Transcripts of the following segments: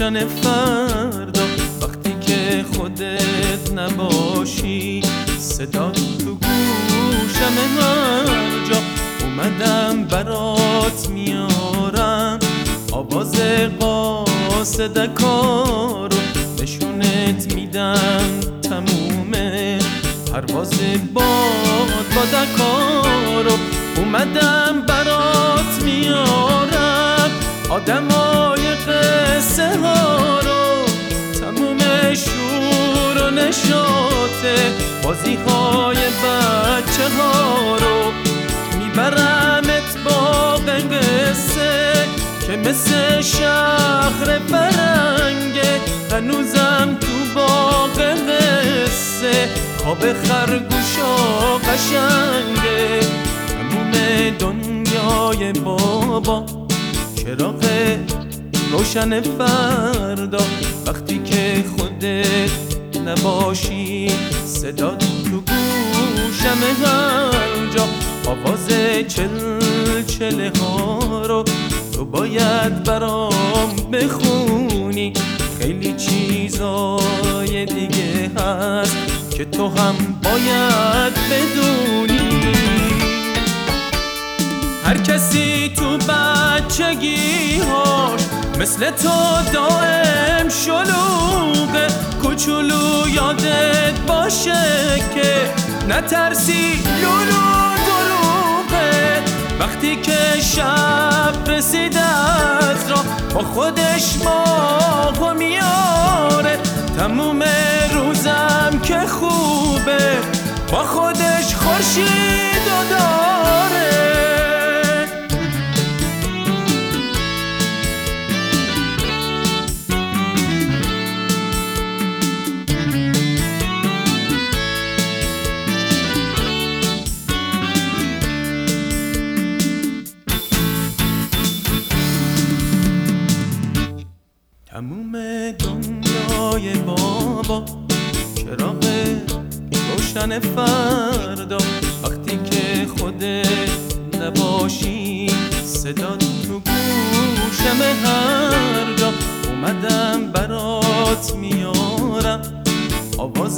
روشن فردا وقتی که خودت نباشی، صدا تو گوشم هر جا. اومدم برات میارم آواز قاصدکا رو، نشونت میدم تمومه پرواز باد با دکا رو. اومدم برات میارم آدمای قصه ها رو، تموم شور و نشاطه بازی های بچه ها رو. میبرمت باغ قصه که مثل شهر فرنگه، هنوزم تو باغ قصه خواب خرگوشا قشنگه. تموم دنیای بابا چراغ روشن فردا وقتی که خودت نباشی، صدا تو گوشم هر جا. آواز چلچله ها رو تو باید برام بخونی، خیلی چیزای دیگه هست که تو هم باید بدونی. هر کسی تو بچگیهاش مثل تو دائم شلوغه، کوچولو یادت باشه که نترسی لولو دروغه. وقتی که شب رسید از راه با خودش ماهو میاره، تموم روزم که خوبه با خودش خورشیدو داره. تموم دنیای بابا چراغ روشن فردا وقتی که خودت نباشی، صدا تو گوشم هر جا. اومدم برات میارم آواز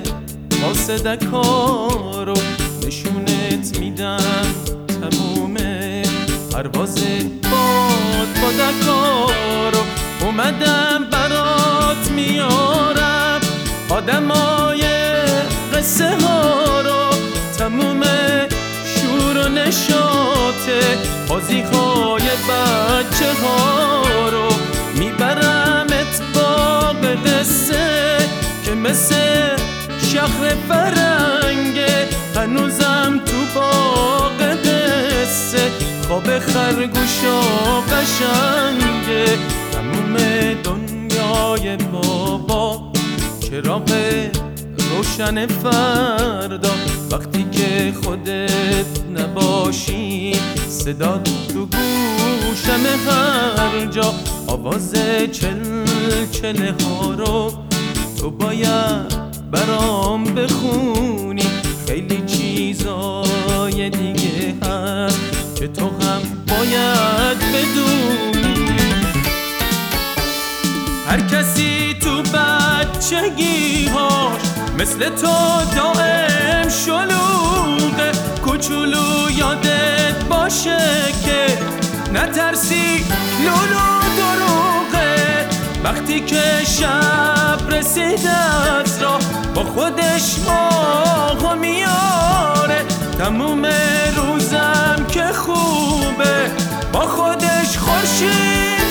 قاصدکا رو، نشونت میدم تموم پرواز باد با دکا رو. اومدم برات میارم آدمای قصه ها رو، تموم شور و نشاطه بازی های بچه ها رو. میبرمت باغ قصه که مثل شهر فرنگه، هنوزم تو باغ قصه خواب خرگوشا قشنگه. تموم دنیای بابا چراغ روشن فردا وقتی که خودت نباشی، صدا تو گوشم هر جا. آواز چلچله ها رو تو باید برام بخونی، خیلی چیزای دیگه هست که تو هم باید بدونی. هر کسی تو بچگیهاش مثل تو دائم شلوغه، کوچولو یادت باشه که نترسی لولو دروغه. وقتی که شب رسید از راه با خودش ماهو میاره، تموم روزم که خوبه با خودش خورشید